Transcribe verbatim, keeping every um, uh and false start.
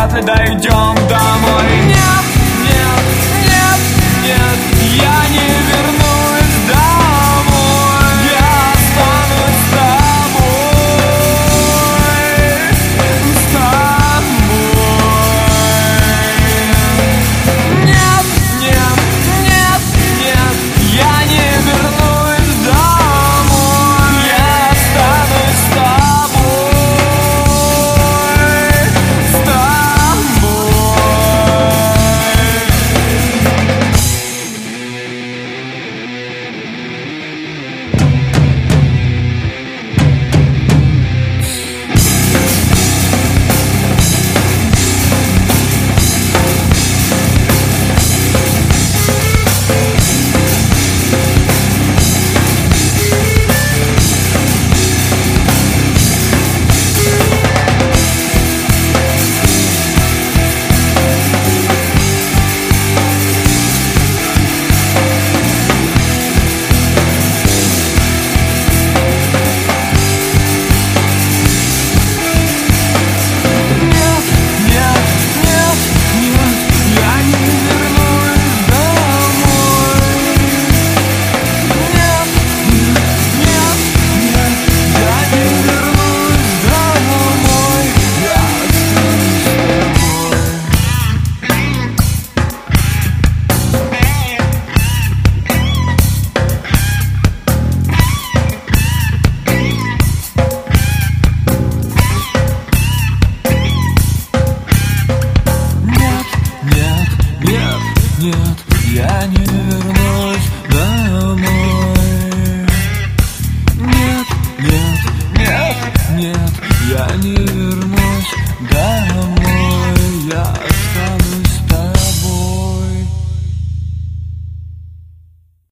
нет, дойдем домой. Нет, нет, нет, нет, я не вернусь домой. Я останусь с тобой, с тобой. Нет, нет, нет, нет, я не вернусь домой. Я останусь с тобой, с Нет, я не вернусь домой. Нет, нет, нет, нет, я не вернусь домой. Я